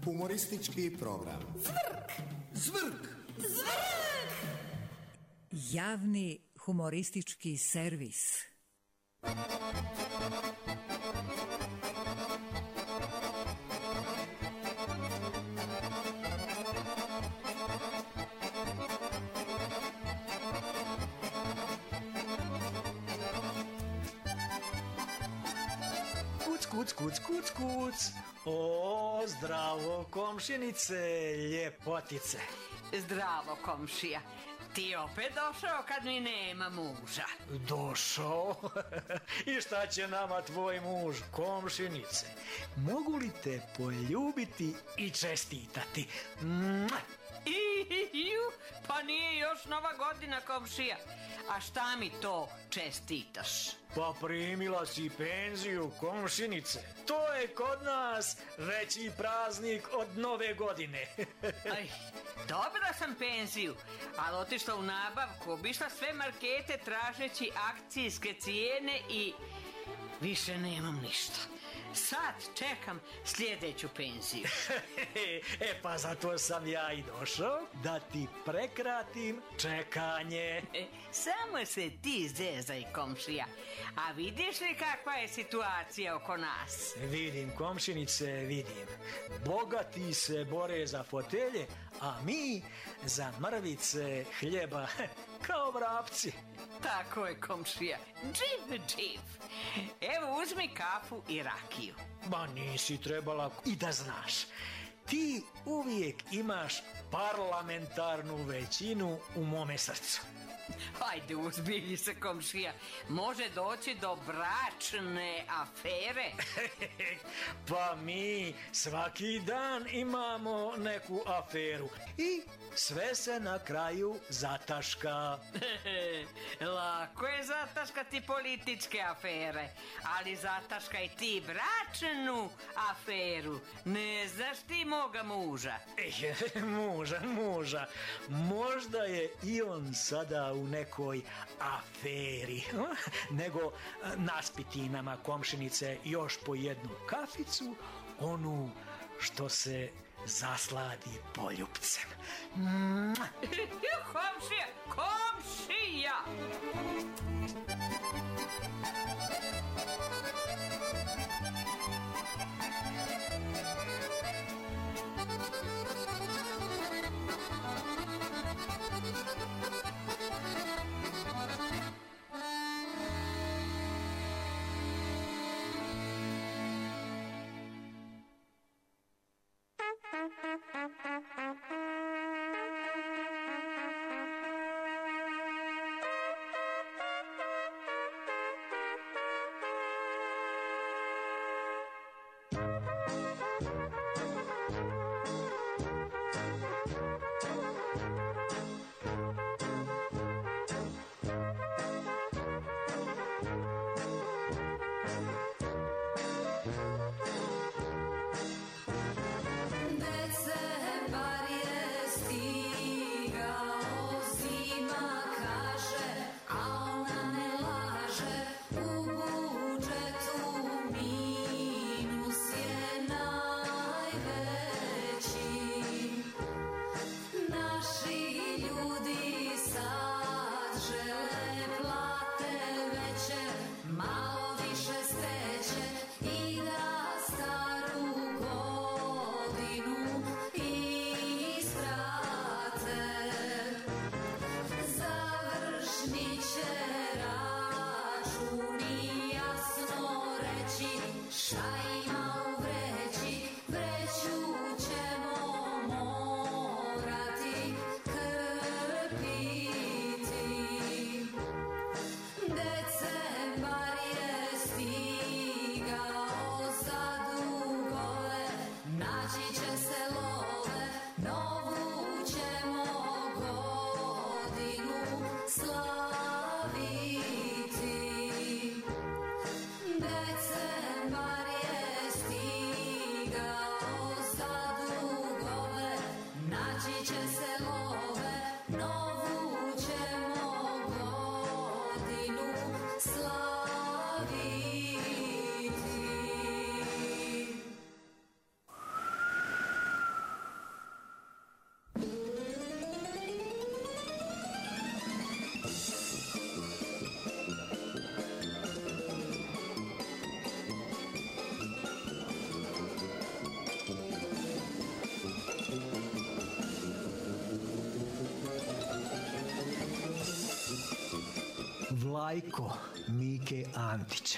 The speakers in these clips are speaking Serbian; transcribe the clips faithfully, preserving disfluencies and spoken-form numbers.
Humoristički program. Zvrk! Zvrk! Zvrk! Javni humoristički servis. Kuc, kuc, kuc, kuc. O, zdravo komšinice, ljepotice. Zdravo komšija. Ti opet došao kad mi nema muža. Došao? I šta će nama tvoj muž, komšinice? Mogu li te poljubiti i čestitati? Mua! Iju, pa nije još Nova godina komšija. A šta mi to čestitaš? Pa primila si penziju, komšinice. To je kod nas veći praznik od Nove godine. Aj, dobila sam penziju, ali otišla u nabavku, obišla sve markete tražeći akcijske cijene i više nemam ništa. Sad čekam sljedeću penziju. E pa zato sam ja i došao da ti prekratim čekanje. E, samo se ti zezaj komšija. A vidiš li kakva je situacija oko nas? Vidim komšinice, vidim. Bogati se bore za fotelje, a mi za mrvice hljeba kao vrapci. Tako je komšija, dživ dživ. Evo uzmi kafu i rakiju. Ma nisi trebala i da znaš. Ti uvijek imaš parlamentarnu većinu u mome srcu. Hajde, uzbilji se komšija. Može doći do bračne afere. Pa mi svaki dan imamo neku aferu i sve se na kraju zataška. Lako je zataškati političke afere, ali zataškaj ti bračnu aferu. Ne znaš ti moga muža? E, muža, muža. Možda je i on sada u nekoj aferi. Nego naspiti nama komšinice još po jednu kaficu, onu što se zasladi poljupcem. Komšija, komšija! bajko Mike Antića.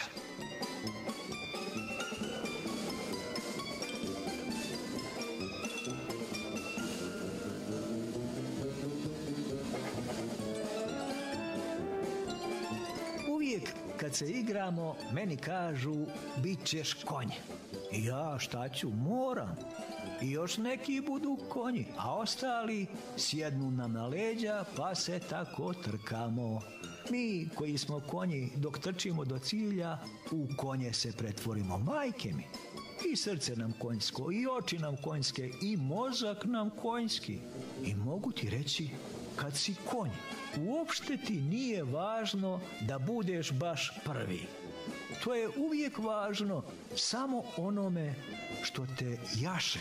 Uvijek kad se igramo, meni kažu, bit ćeš konj. I ja šta ću, moram. I još neki budu konji, a ostali sjednu nam na leđa, pa se tako trkamo. Mi koji smo konji, dok trčimo do cilja, u konje se pretvorimo, majke mi. I srce nam konjsko, i oči nam konjske, i mozak nam konjski. I mogu ti reći, kad si konj, uopšte ti nije važno da budeš baš prvi. To je uvijek važno samo onome što te jaše.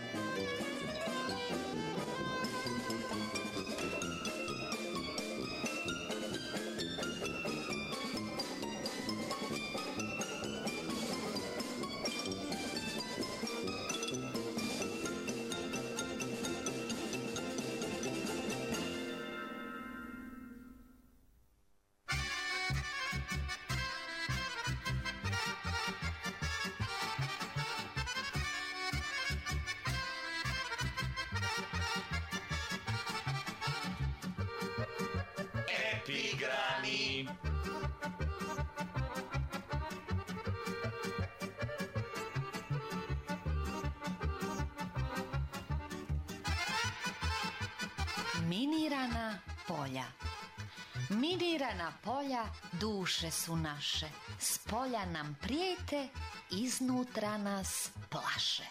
Epigrami. Minirana polja. Minirana polja duše su naše. S polja nam prijete, iznutra nas plaše.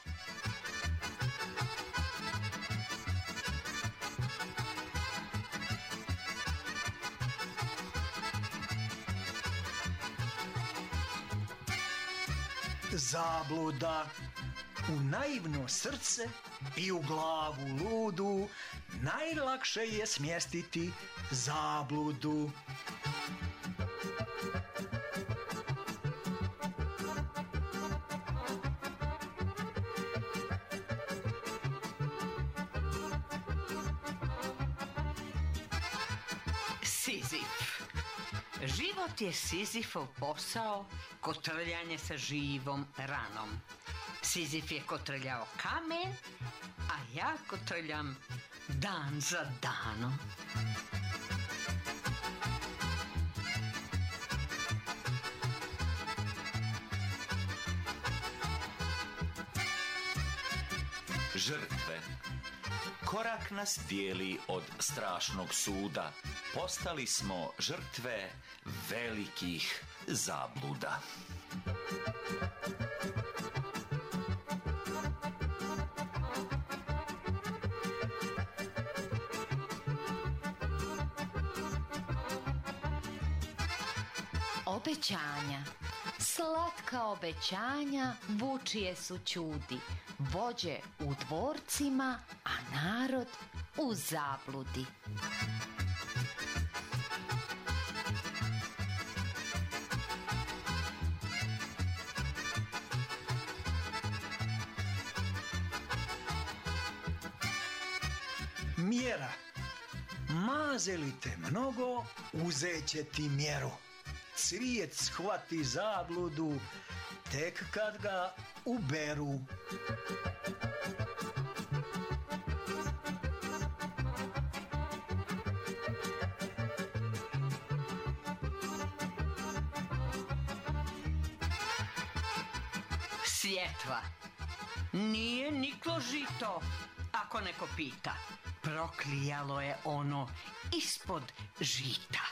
Zabluda. U naivno srce i u glavu ludu najlakše je smjestiti zabludu. Sizif. Život je Sizifov posao, kotrljanje sa živom ranom. Sizif je kotrljao kamen, a ja kotrljam dan za danom. Žrtve. Korak nas dijeli od strašnog suda. Postali smo žrtve velikih zabluda. Obećanja. Slatka obećanja vučije su ćudi. Vođe u dvorcima, a narod u zabludi. Mjera. Maze li te mnogo, uzet će ti mjeru. Cvijet shvati zabludu, tek kad ga uberu. Sjetva. Nije niklo žito, ako neko pita. Proklijalo je ono ispod žita.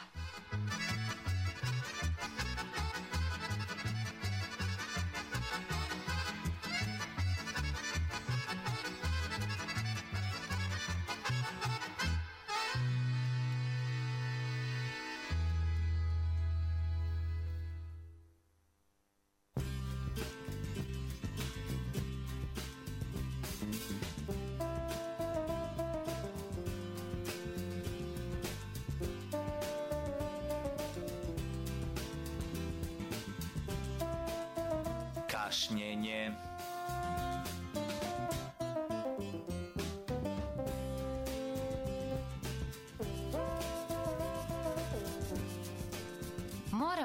Kašnjenje.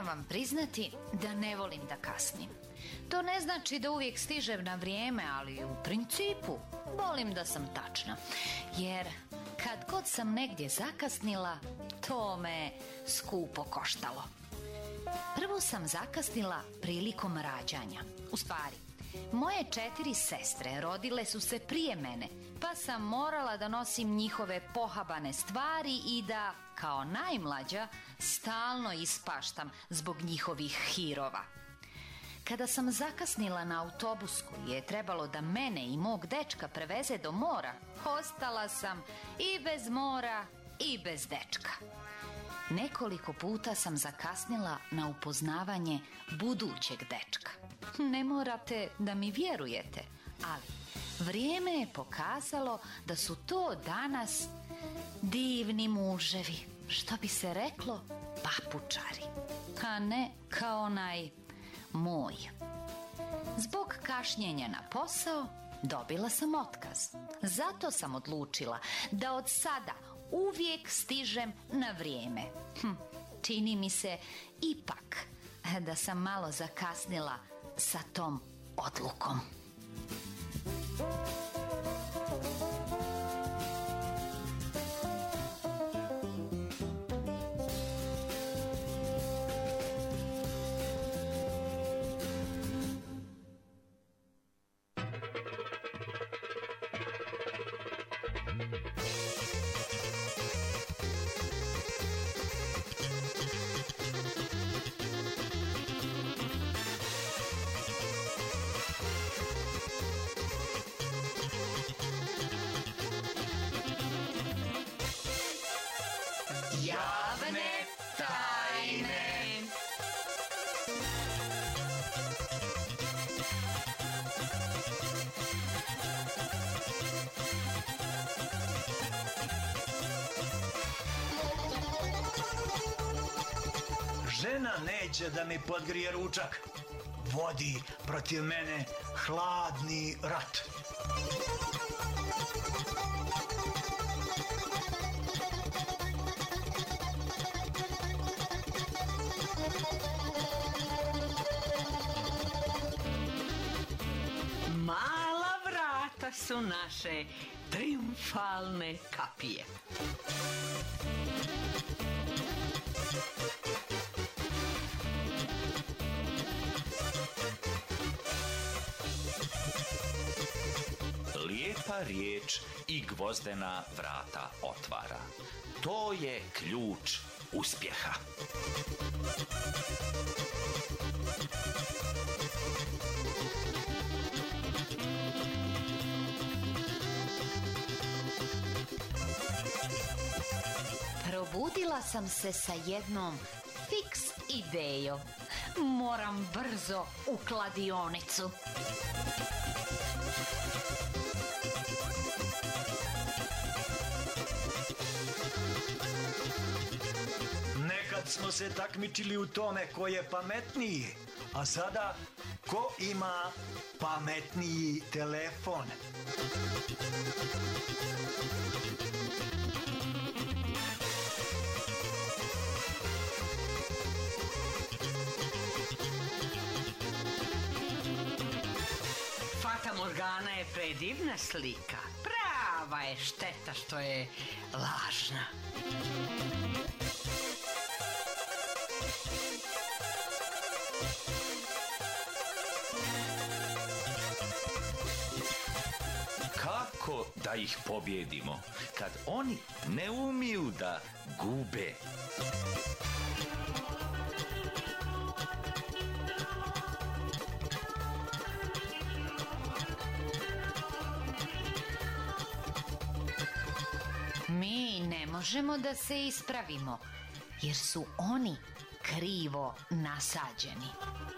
Moram vam priznati da ne volim da kasnim. To ne znači da uvijek stižem na vrijeme, ali u principu volim da sam tačna. Jer kad god sam negdje zakasnila, to me skupo koštalo. Prvo sam zakasnila prilikom rađanja. U stvari, moje četiri sestre rodile su se prije mene, pa sam morala da nosim njihove pohabane stvari i da, kao najmlađa, stalno ispaštam zbog njihovih hirova. Kada sam zakasnila na autobus koji je trebalo da mene i mog dečka preveze do mora, ostala sam i bez mora i bez dečka. Nekoliko puta sam zakasnila na upoznavanje budućeg dečka. Ne morate da mi vjerujete, ali vrijeme je pokazalo da su to danas divni muževi, što bi se reklo papučari, a ne kao onaj moj. Zbog kašnjenja na posao dobila sam otkaz. Zato sam odlučila da od sada uvijek stižem na vrijeme. Hm, čini mi se ipak da sam malo zakasnila sa tom odlukom. Javne tajne. Žena neće da mi podgrije ručak. Vodi protiv mene hladni rat. Mala vrata su naše triumfalne kapije. Lijepa riječ i gvozdena vrata otvara. To je ključ uspjeha. Probudila sam se sa jednom fiks idejom. Moram brzo u kladionicu. Nekad smo se takmičili u tome ko je pametniji, a sada ko ima pametniji telefon. Fata Morgana je predivna slika. Prava je šteta što je lažna. Kako da ih pobjedimo kad oni ne umiju da gube? Mi ne možemo da se ispravimo, jer su oni krivo nasađeni.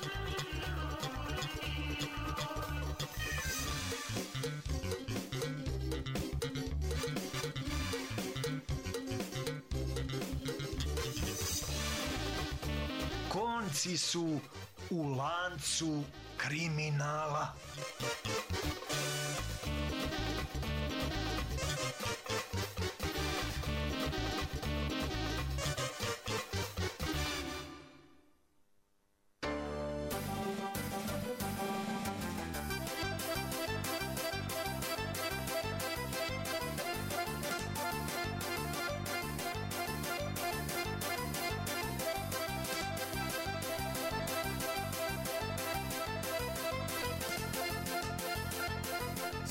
Konci su u lancu kriminala.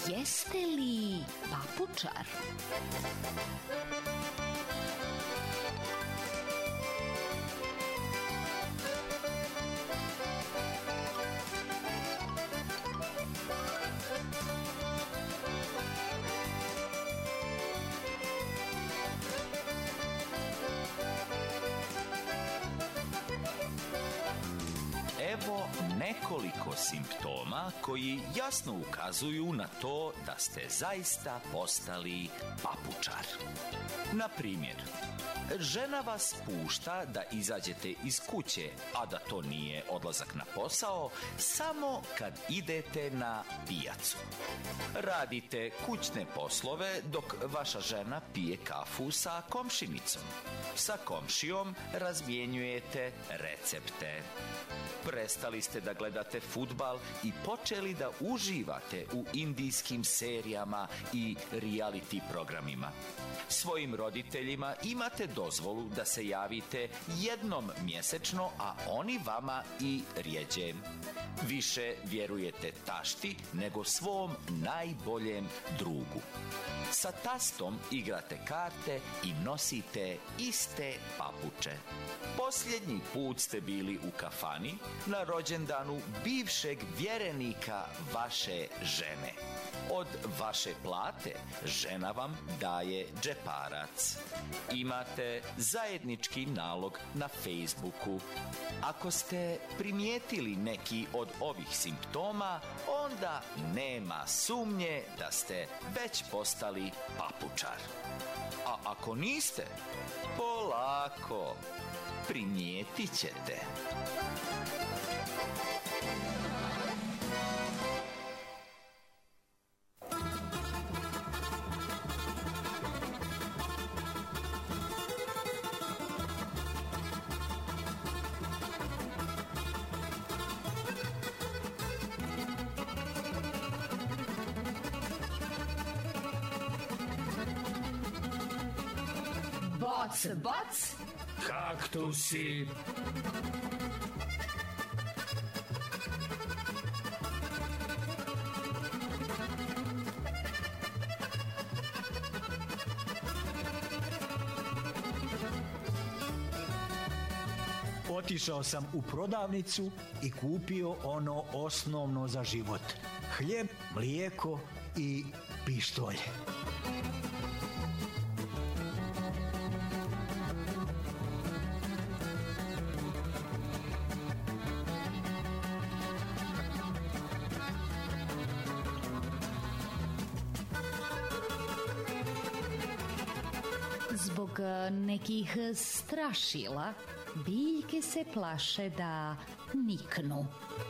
jeste li papučar? Evo nekoliko simptoma koji jasno ukazuju na to da ste zaista postali papučar. Na primjer, žena vas pušta da izađete iz kuće, a da to nije odlazak na posao, samo kad idete na pijacu. Radite kućne poslove dok vaša žena pije kafu sa komšinicom. Sa komšijom razmjenjujete recepte. Prestali ste da gledate fudbal i počeli da uživate u indijskim serijama i reality programima. Svojim roditeljima imate dozvolu da se javite jednom mjesečno, a oni vama i rjeđe. Više vjerujete tašti nego svom najboljem drugu. Sa tastom igrate karte i nosite iste papuče. Posljednji put ste bili u kafani na rođendanu bivšeg vjerenika vaše žene. Od vaše plate žena vam daje džeparac. Imate zajednički nalog na Facebooku. Ako ste primijetili neki od ovih simptoma, onda nema sumnje da ste već postali papučar. A ako niste, polako, primijetit ćete. Boc, boc, kaktusi. Otišao sam u prodavnicu i kupio ono osnovno za život. Hljeb, mlijeko i pištolj. Zbog nekih strašila biljke se plaše da niknu.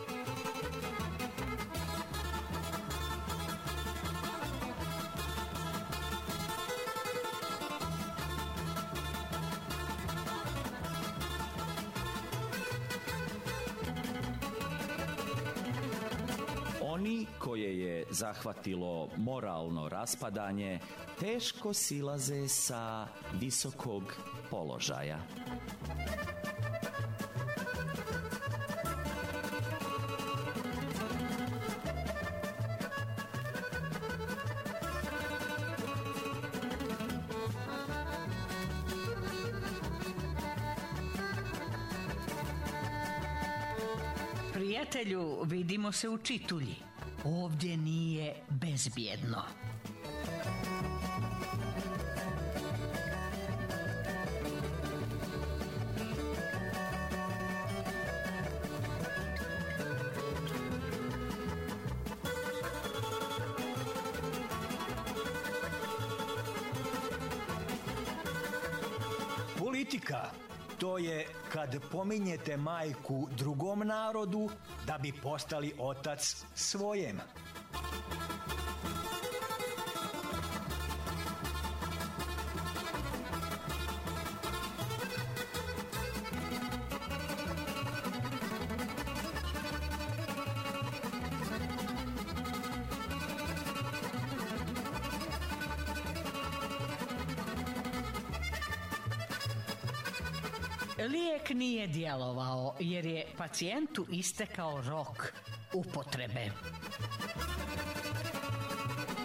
Oni koje je zahvatilo moralno raspadanje teško silaze sa visokog položaja. Prijatelju, vidimo se u čitulji. Ovdje nije bezbjedno. Politika, to je kad pominjete majku drugom narodu da bi postali otac svojem. Lijek nije djelovao jer je pacijentu istekao rok upotrebe.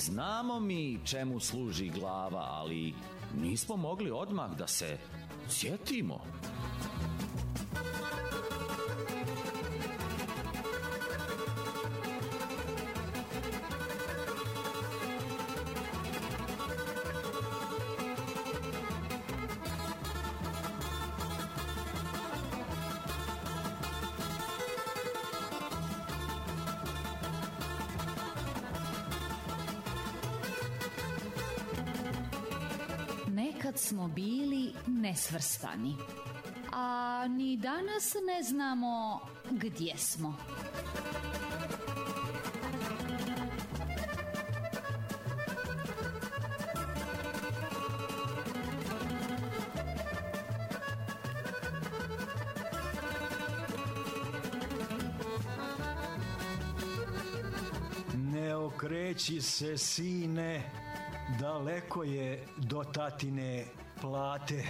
znamo mi čemu služi glava, ali nismo mogli odmah da se sjetimo. Nekad smo bili nesvrstani, a ni danas ne znamo gdje smo. Ne okreći se, sine, daleko je do tatine plate.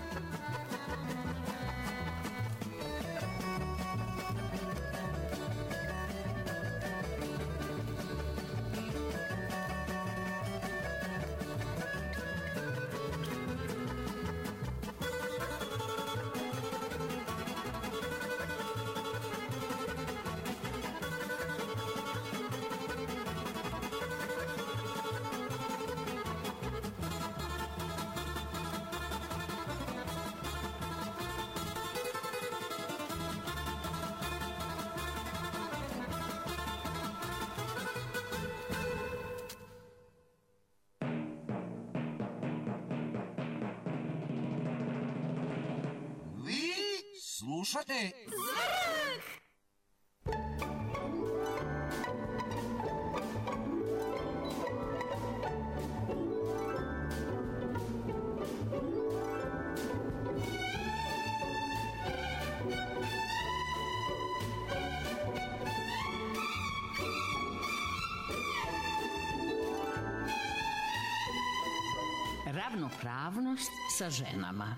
Slušate Zvrk! Ravnopravnost sa ženama.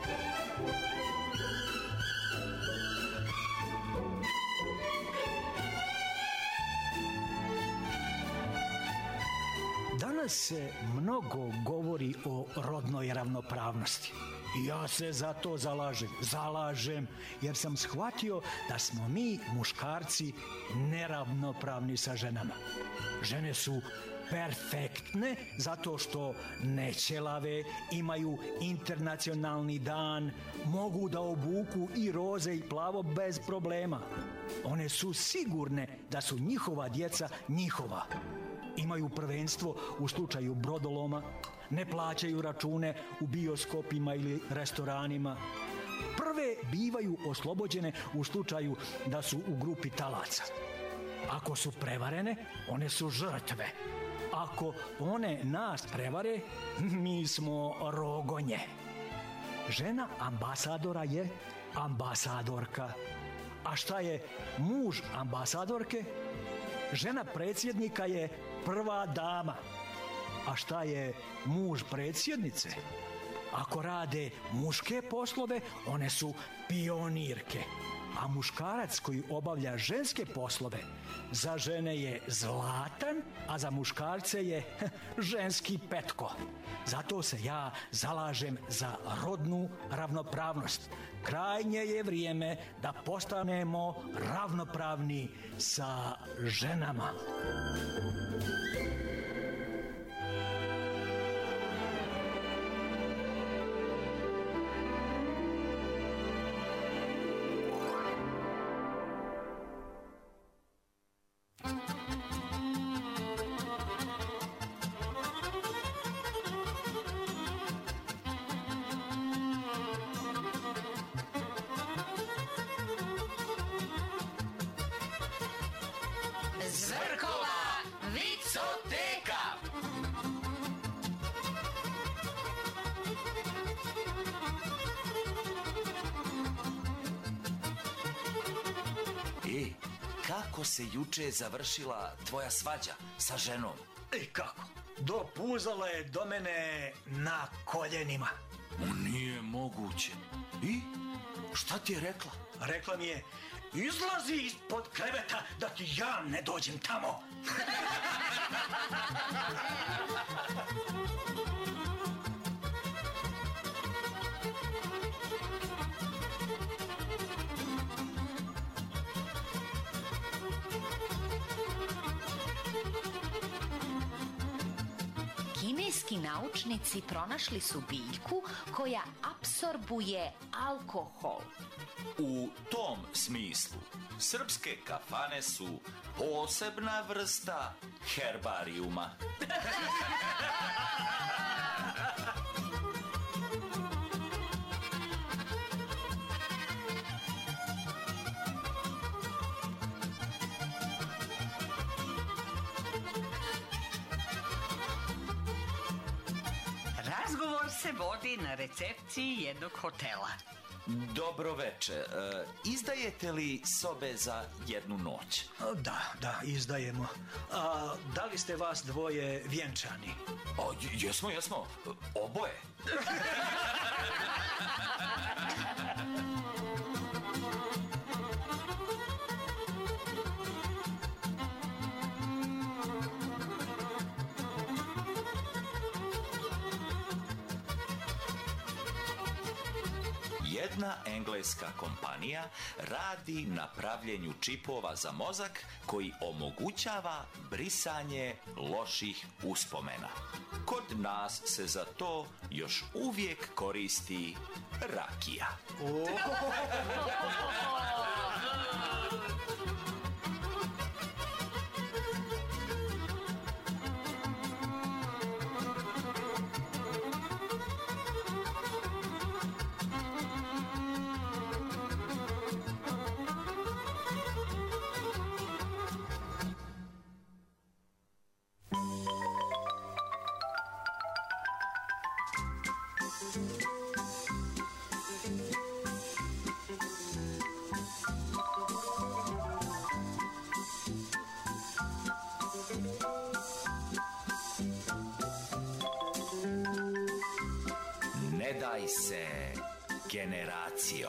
Danas se mnogo govori o rodnoj ravnopravnosti. Ja se za to zalažem, zalažem, jer sam shvatio da smo mi, muškarci, neravnopravni sa ženama. Žene su perfektne zato što nećelave, imaju internacionalni dan, mogu da obuku i roze i plavo bez problema. One su sigurne da su njihova djeca njihova. Imaju prvenstvo u slučaju brodoloma, ne plaćaju račune u bioskopima ili restoranima. Prve bivaju oslobođene u slučaju da su u grupi talaca. Ako su prevarene, one su žrtve. Ako one nas prevare, mi smo rogonje. Žena ambasadora je ambasadorka. A šta je muž ambasadorke? Žena predsjednika je prva dama. A šta je muž predsjednice? Ako rade muške poslove, one su pionirke. A muškarac koji obavlja ženske poslove, za žene je zlatan, a za muškarce je ženski petko. Zato se ja zalažem za rodnu ravnopravnost. Krajnje je vrijeme da postanemo ravnopravni sa ženama. Zvrkova vicoteka. E, kako se juče završila tvoja svađa sa ženom? I kako? Dopuzala je do mene na koljenima. Nije moguće. I šta ti je rekla? Rekla mi je, izlazi ispod kreveta da ti ja ne dođem tamo. Kineski naučnici pronašli su biljku koja apsorbuje alkohol. U tom smislu, srpske kafane su posebna vrsta herbarijuma. Razgovor se vodi na recepciji jednog hotela. Dobro veče. E, izdajete li sobe za jednu noć? Da, da, izdajemo. A da li ste vas dvoje vjenčani? O, jesmo, jesmo. Oboje. Jedna engleska kompanija radi na pravljenju čipova za mozak koji omogućava brisanje loših uspomena. Kod nas se za to još uvijek koristi rakija. Ne daj se, generacijo.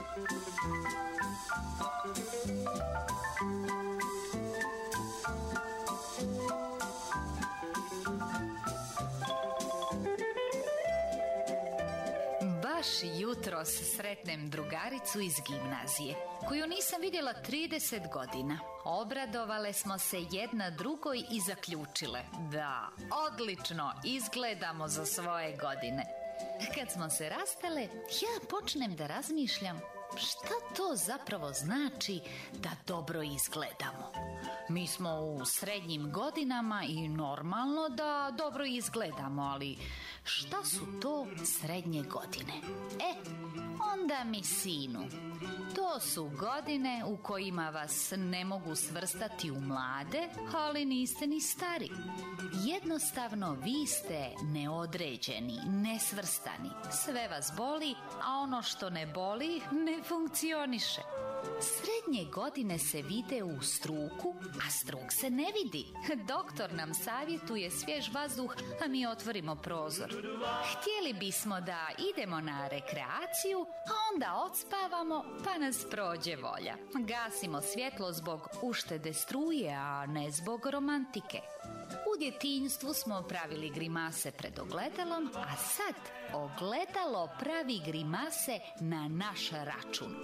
Baš jutros sretnem drugaricu iz gimnazije, koju nisam vidjela trideset godina. Obradovale smo se jedna drugoj i zaključile da odlično izgledamo za svoje godine. Kad smo se rastale, ja počnem da razmišljam šta to zapravo znači da dobro izgledamo. Mi smo u srednjim godinama i normalno da dobro izgledamo, ali šta su to srednje godine? E, onda mi sinu, to su godine u kojima vas ne mogu svrstati u mlade, ali niste ni stari. Jednostavno vi ste neodređeni, nesvrstani. Sve vas boli, a ono što ne boli ne funkcioniše. Srednje godine se vide u struku, a struk se ne vidi. Doktor nam savjetuje svjež vazduh, a mi otvorimo prozor. Htjeli bismo da idemo na rekreaciju, a onda odspavamo, pa nas prođe volja. Gasimo svjetlo zbog uštede struje, a ne zbog romantike. U djetinjstvu smo pravili grimase pred ogledalom, a sad ogledalo pravi grimase na naš račun.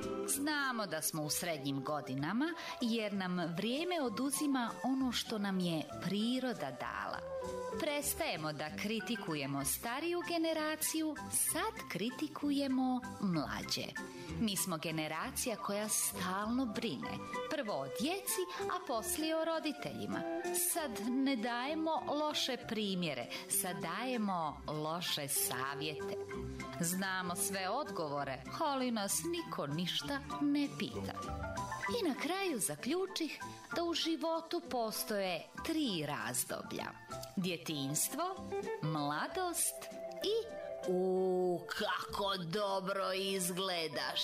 Znamo da smo u srednjim godinama jer nam vrijeme oduzima ono što nam je priroda dala. Prestajemo da kritikujemo stariju generaciju, sad kritikujemo mlađe. Mi smo generacija koja stalno brine. Prvo o djeci, a poslije o roditeljima. Sad ne dajemo loše primjere, sad dajemo loše savjete. Znamo sve odgovore, ali nas niko ništa ne pita. I na kraju zaključih da u životu postoje tri razdoblja. Djetinjstvo, mladost i u kako dobro izgledaš.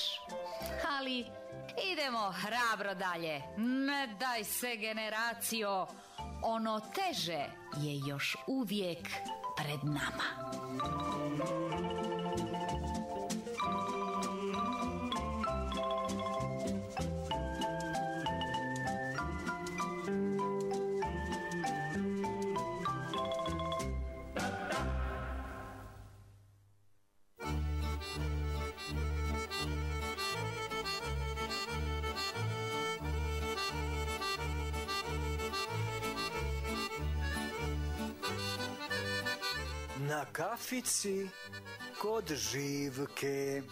Ali idemo hrabro dalje. Ne daj se, generacijo. Ono teže je još uvijek pred nama. na kafici kod Živke.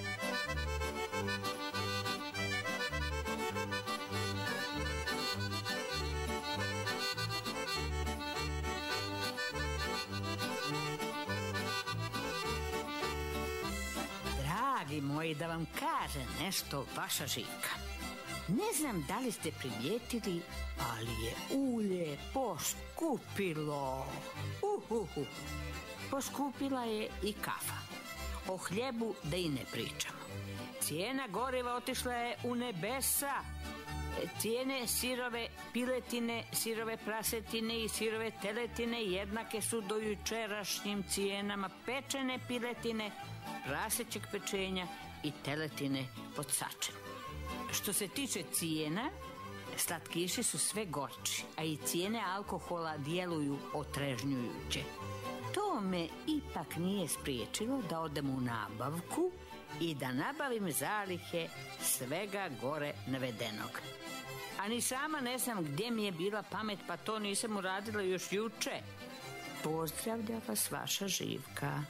Dragi moji, da vam kažem nešto, vaša Živka. Ne znam da li ste primijetili, ali je ulje poskupilo. Uhuhu. Poskupila je i kafa. O hljebu da i ne pričamo. Cijena goriva otišla je u nebesa. Cijene sirove piletine, sirove prasetine i sirove teletine jednake su do jučerašnjim cijenama pečene piletine, prasećeg pečenja i teletine pod sačem. Što se tiče cijena, slatkiši su sve gorči, a i cijene alkohola djeluju otrežnjujuće. To me ipak nije spriječilo da odem u nabavku i da nabavim zalihe svega gore navedenog. A ni sama ne znam gdje mi je bila pamet, pa to nisam uradila još juče. Pozdravlja vas vaša Živka.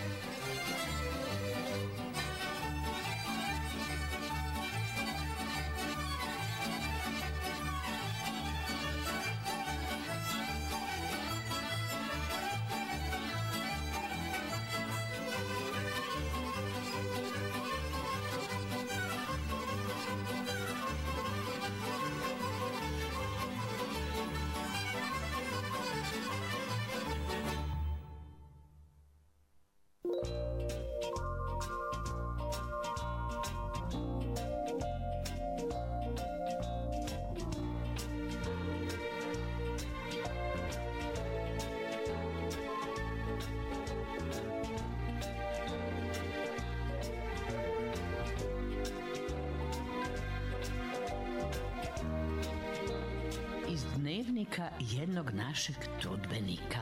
Iz dnevnika jednog našeg trudbenika.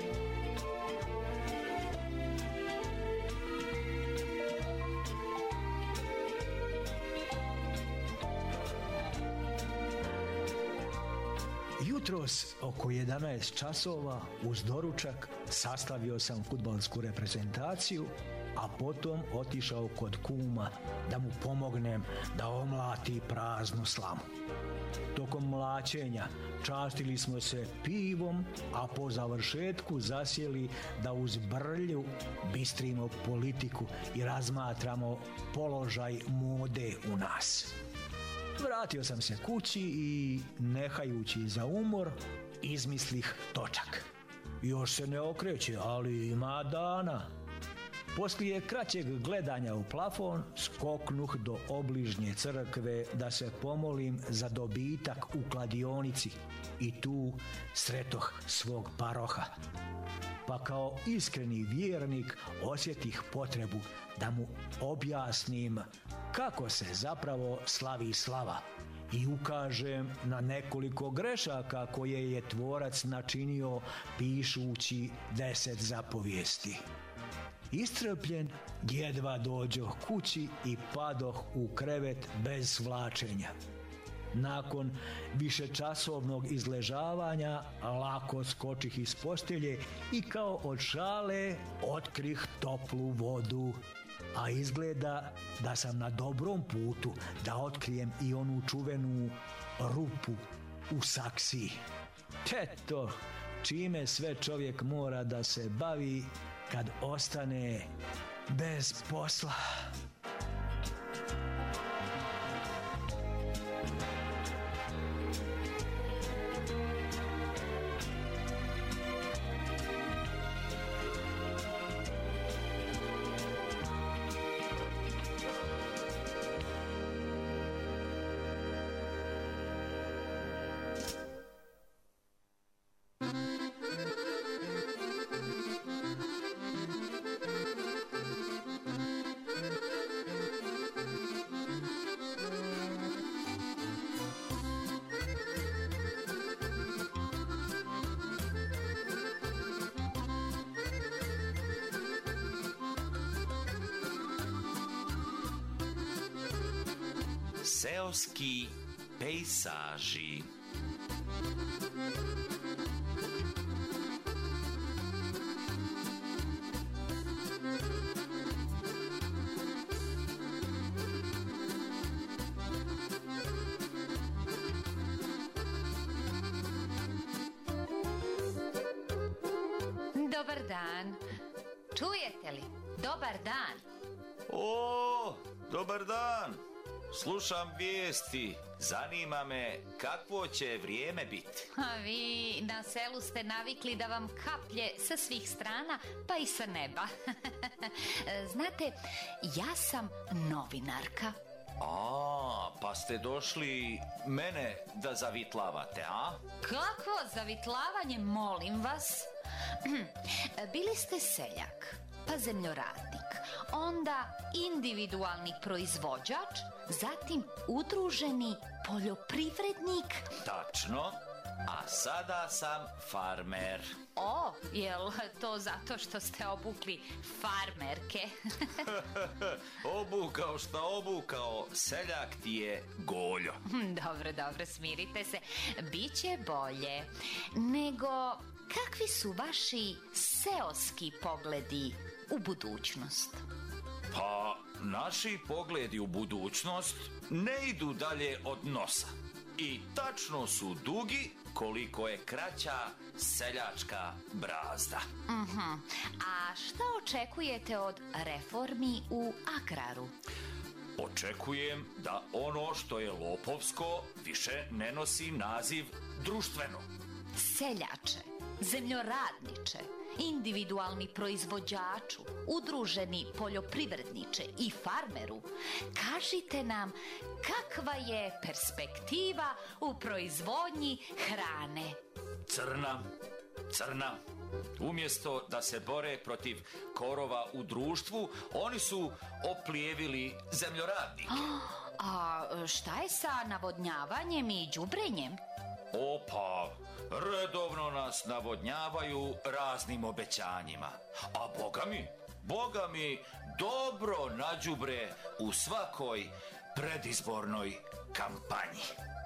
Jutros oko jedanaest časova uz doručak sastavio sam fudbalsku reprezentaciju, a potom otišao kod kuma da mu pomognem da omlati praznu slamu. Tokom mlaćenja častili smo se pivom, a po završetku zasjeli da uz brlju bistrimo politiku i razmatramo položaj mode u nas. Vratio sam se kući i, nehajući za umor, izmislih točak. Još se ne okreće, ali ima dana. Poslije kraćeg gledanja u plafon skoknuh do obližnje crkve da se pomolim za dobitak u kladionici i tu sretoh svog paroha. Pa kao iskreni vjernik osjetih potrebu da mu objasnim kako se zapravo slavi slava i ukažem na nekoliko grešaka koje je tvorac načinio pišući deset zapovijesti. Iscrpljen, jedva dođoh kući i padoh u krevet bez svlačenja. Nakon višečasovnog izležavanja lako skočih iz postelje i kao od šale otkrih toplu vodu. A izgleda da sam na dobrom putu da otkrijem i onu čuvenu rupu u saksiji. Eto, čime sve čovjek mora da se bavi kad ostane bez posla. Seoski pejsaži. dan. Čujete li? Dobar dan. O, dobar dan. Slušam vijesti. Zanima me kakvo će vrijeme biti. A vi na selu ste navikli da vam kaplje sa svih strana, pa i sa neba. Znate, ja sam novinarka. A, pa ste došli mene da zavitlavate, a? Kakvo zavitlavanje, molim vas? Bili ste seljak, pa zemljoradnik, onda individualni proizvođač, zatim udruženi poljoprivrednik. Tačno, a sada sam farmer. O, jel to zato što ste obukli farmerke? Obukao šta obukao, seljak ti je goljo. Dobro, dobro, smirite se. Biće bolje. Nego, kakvi su vaši seoski pogledi u budućnost? Pa, naši pogledi u budućnost ne idu dalje od nosa. I tačno su dugi koliko je kraća seljačka brazda. Uh-huh. A šta očekujete od reformi u agraru? Očekujem da ono što je lopovsko više ne nosi naziv društveno. Seljače, zemljoradniče, individualni proizvođaču, udruženi poljoprivredniče i farmeru, kažite nam kakva je perspektiva u proizvodnji hrane? Crna, crna. Umjesto da se bore protiv korova u društvu, oni su oplijevili zemljoradnike. A šta je sa navodnjavanjem i đubrenjem? Opa, redovno nas navodnjavaju raznim obećanjima. A boga mi, boga mi, dobro nađubre u svakoj predizbornoj kampanji.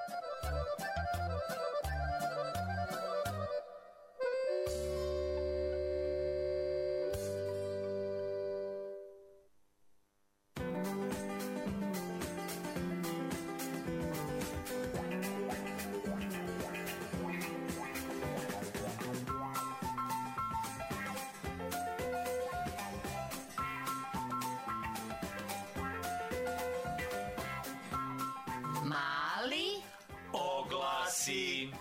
Mali oglasi.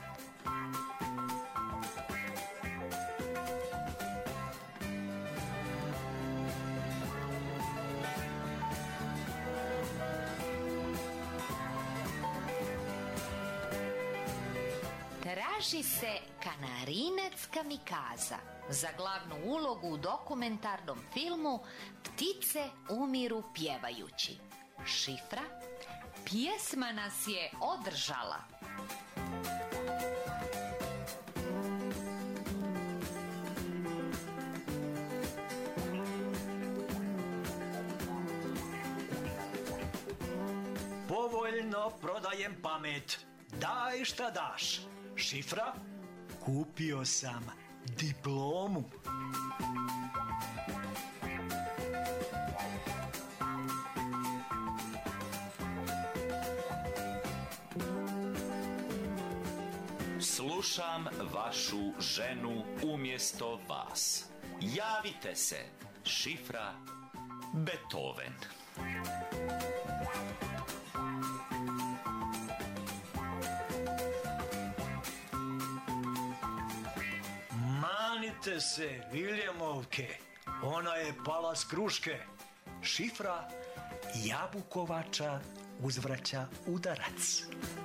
Traži se kanarinac kamikaza za glavnu ulogu u dokumentarnom filmu Ptice umiru pjevajući. Šifra: pjesma nas je održala. Povoljno prodajem pamet. Daj šta daš. Šifra: kupio sam diplomu. Slušam vašu ženu umjesto vas. Javite se. Šifra: Beethoven. Manite se Viljemovke. Ona je pala s kruške. Šifra: Jabukovača uzvraća udarac.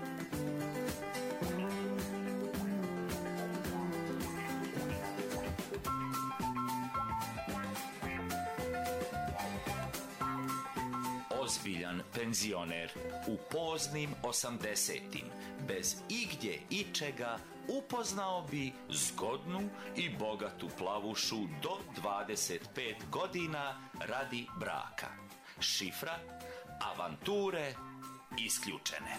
Ozbiljan penzioner u poznim osamdesetim, bez igdje ičega, upoznao bi zgodnu i bogatu plavušu do dvadeset pet godina radi braka. Šifra: avanture isključene.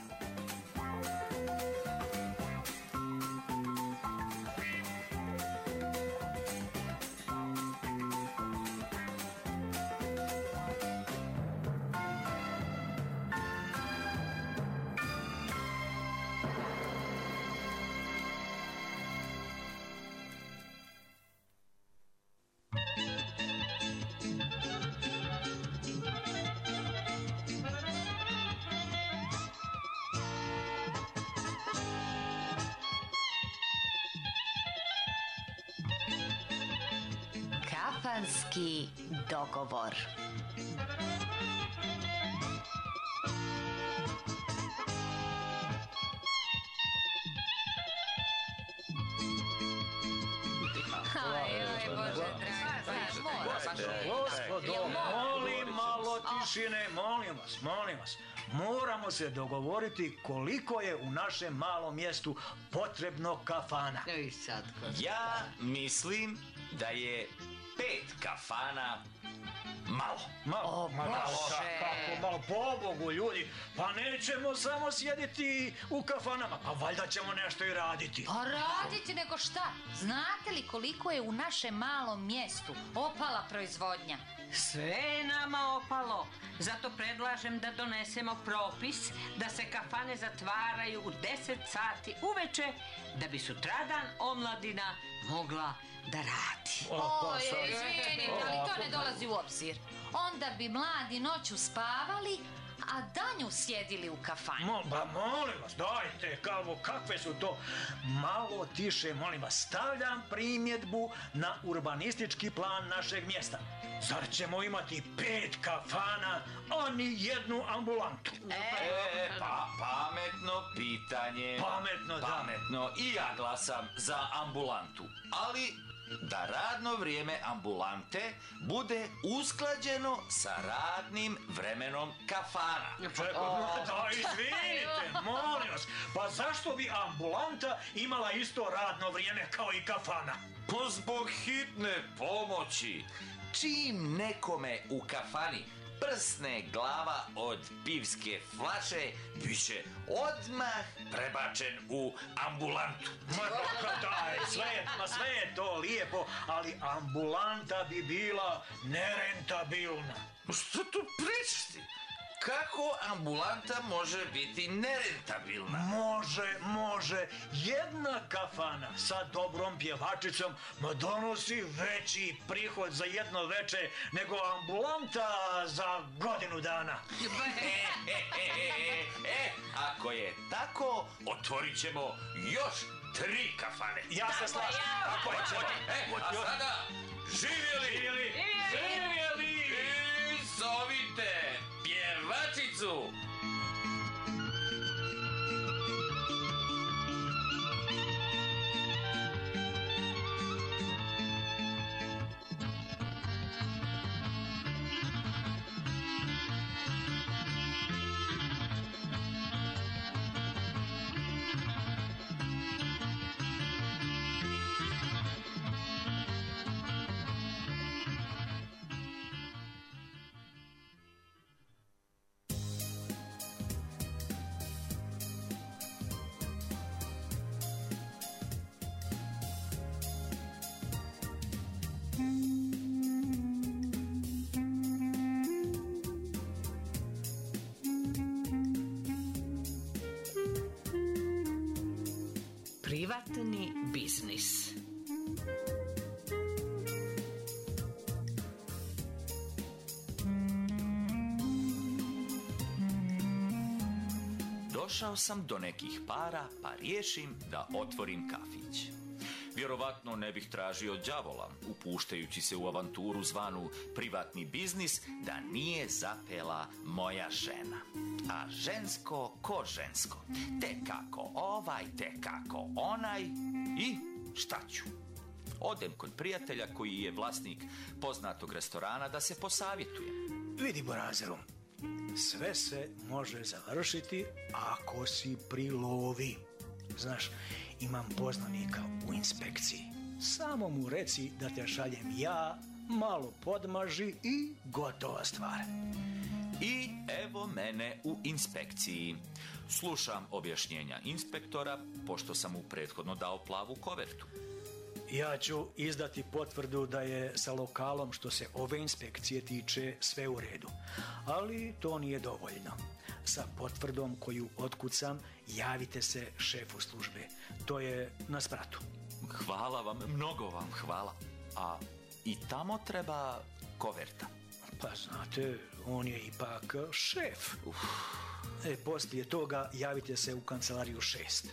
Kafanski dogovor. Gospodo, molim malo tišine, molim vas, molim vas. Moramo se dogovoriti koliko je u našem malom mjestu potrebno kafana. I sad, Ja mislim da je pet kafana malo. Malo, malo, Bože. kako malo, pobogu ljudi, pa nećemo samo sjediti u kafanama, pa valjda ćemo nešto i raditi. Pa raditi nego šta? Znate li koliko je u našem malom mjestu opala proizvodnja? sve je nama opalo. Zato predlažem da donesemo propis da se kafane zatvaraju u deset sati uveče, da bi sutradan omladina mogla da radi. Oj, izvinite, ali to ne dolazi u obzir. Onda bi mladi noću spavali, a danju sjedili u kafani. Mo, ba molim vas, dajte, kao, kakve su to? Malo tiše, molim vas, stavljam primjedbu na urbanistički plan našeg mjesta. Zar ćemo imati pet kafana, a ni jednu ambulantu? E, pa pametno pitanje. Pametno, da. Pametno. I ja glasam za ambulantu. Ali da radno vrijeme ambulante bude usklađeno sa radnim vremenom kafana. Čekaj, da, izvinite, molim vas, pa zašto bi ambulanta imala isto radno vrijeme kao i kafana? Pa zbog hitne pomoći. Čim nekome u kafani prsne glava od pivske flaše, biće odmah prebačen u ambulantu. Ma kako daj, sve je, ma sve je to lijepo, ali ambulanta bi bila nerentabilna. Što tu pričaš ti? Kako ambulanta može biti nerentabilna? Može, može. Jedna kafana sa dobrom pjevačicom ma donosi veći prihod za jedno veče nego ambulanta za godinu dana. E, e, e, e, e, ako je tako, otvorit ćemo još tri kafane. Ja se slažem. Tako je, ćemo. E, a sada, živjeli! Živjeli! Živjeli! I zovite pjevačicu! Privatni biznis. Došao sam do nekih para, pa riješim da otvorim kafić. Vjerovatno ne bih tražio đavola, upuštajući se u avanturu zvanu privatni biznis, da nije zapela moja žena. A žensko ko žensko, te kako ovaj, te kako onaj, i šta ću? Odem kod prijatelja koji je vlasnik poznatog restorana da se posavjetujem. Vidi, Borazeru, sve se može završiti ako si pri lovi. Znaš, imam poznanika u inspekciji. Samo mu reci da te šaljem ja, malo podmaži i gotova stvar. I evo mene u inspekciji. Slušam objašnjenja inspektora, pošto sam mu prethodno dao plavu kovertu. Ja ću izdati potvrdu da je sa lokalom što se ove inspekcije tiče sve u redu. Ali to nije dovoljno. Sa potvrdom koju otkucam, javite se šefu službe. To je na spratu. Hvala vam, mnogo vam hvala. A i tamo treba koverta. Pa znate, on je ipak šef. E, poslije toga javite se u kancelariju šest.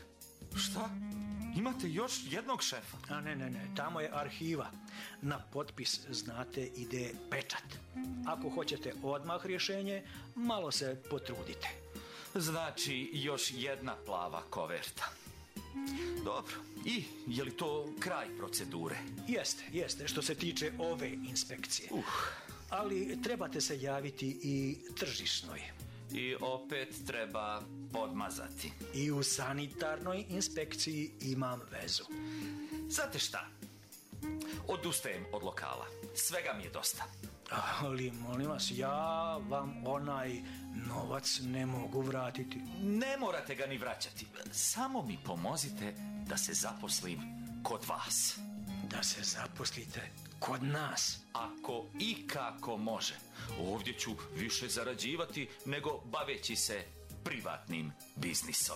Šta? Imate još jednog šefa? A ne, ne, ne, tamo je arhiva. Na potpis, znate, ide pečat. Ako hoćete odmah rješenje, malo se potrudite. Znači, još jedna plava koverta. Dobro. I, je li to kraj procedure? Jeste, jeste, što se tiče ove inspekcije. Uh. Ali trebate se javiti i tržišnoj. I opet treba podmazati. I u sanitarnoj inspekciji imam vezu. Znate šta? Odustajem od lokala. Svega mi je dosta. Ali, molim vas, ja vam onaj novac ne mogu vratiti. Ne morate ga ni vraćati. Samo mi pomozite da se zaposlim kod vas. Da se zaposlite kod nas? Ako i kako može. Ovdje ću više zarađivati nego baveći se privatnim biznisom.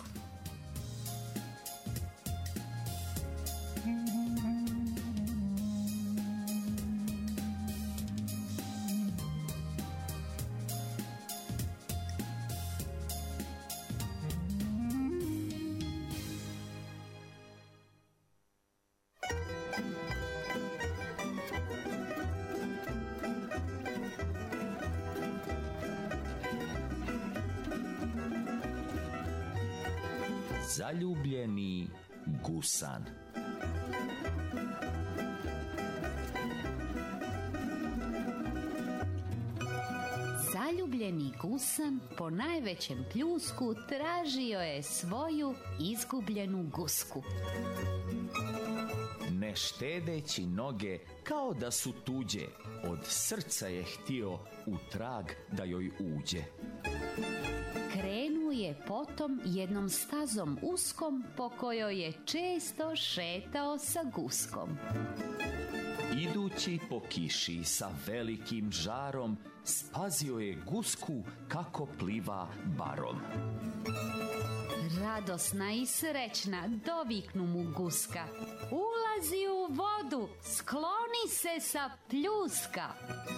Zaljubljeni gusan. Zaljubljeni gusan po najvećem pljusku tražio je svoju izgubljenu gusku. Ne štedeći noge kao da su tuđe, od srca je htio u trag da joj uđe. Krenuo je potom jednom stazom uskom po kojoj je često šetao sa guskom. Idući po kiši sa velikim žarom, spazio je gusku kako pliva barom. Radosna i srećna doviknu mu guska. Ulazi u vodu, skloni se sa pljuska.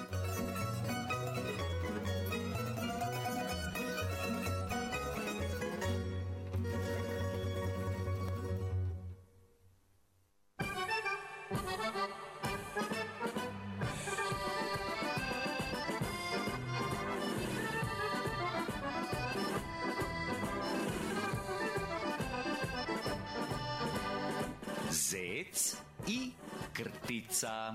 Zec i krtica.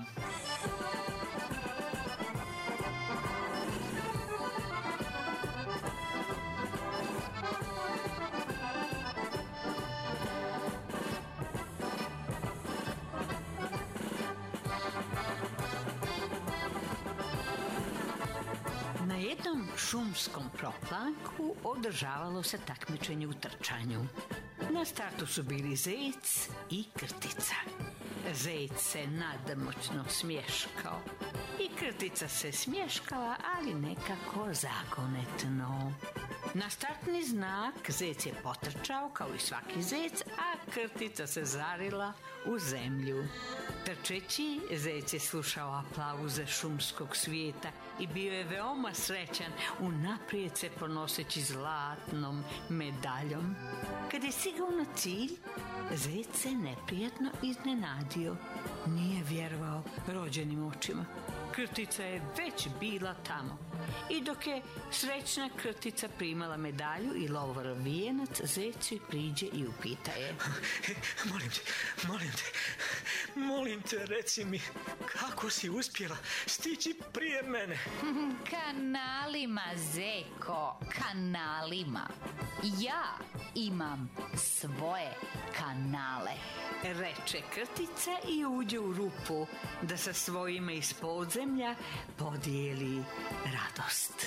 Na jednom šumskom proplanku održavalo se takmičenje u trčanju. Na startu su bili Zec i Krtica. Zec se nadmoćno smješkao i Krtica se smješkala, ali nekako zagonetno. Na startni znak Zec je potrčao kao i svaki zec, a Krtica se zarila u zemlju. Trčeći, Zec je slušao aplauze šumskog svijeta i bio je veoma srećan, unaprijed se ponoseći zlatnom medaljom. Kad je stigao na cilj, Zec se neprijatno iznenadio. Nije vjerovao rođenim očima. Krtica je već bila tamo. I dok je srećna Krtica primala medalju i lovorov vijenac, Zec joj priđe i upita je: Molim te, molim te, molim te, reci mi, kako si uspjela stići prije mene? Kanalima, Zeko, kanalima. Ja imam svoje kanale, reče Krtica i uđe u rupu da sa svojima iz podzemlja podijeli radost.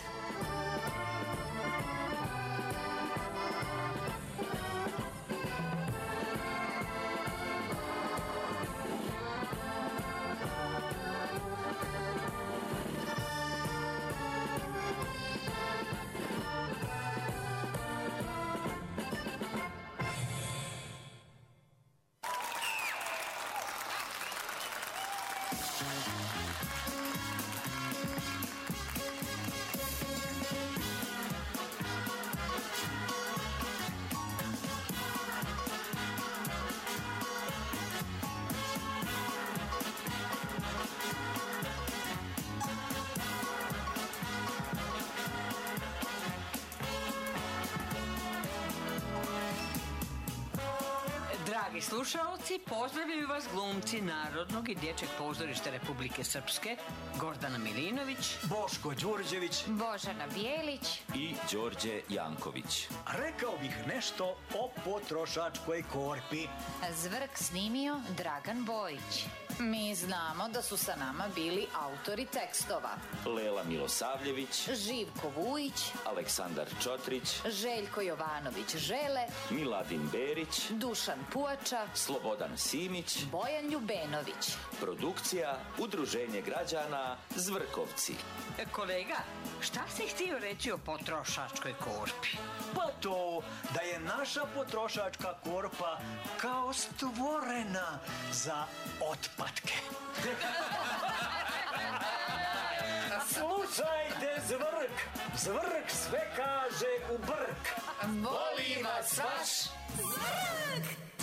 Dragi slušaoci, pozdravljaju vas glumci Narodnog i dječjeg pozorišta Republike Srpske, Gordana Milinović, Boško Đurđević, Božana Bijelić i Đorđe Janković. rekao bih nešto o potrošačkoj korpi. Zvrk snimio Dragan Bojić. Mi znamo da su sa nama bili autori tekstova Lela Milosavljević, Živko Vujić, Aleksandar Čotrić, Željko Jovanović Žele, Miladin Berić, Dušan Puača, Slobodan Simić, Bojan Ljubenović. produkcija Udruženje građana Zvrkovci. E, kolega, šta si htio reći o potrošačkoj korpi? Pa to da je naša potrošačka korpa kao stvorena za otpadke. Slušajte Zvrk, Zvrk sve kaže u brk. Voli vas vaš Zvrk!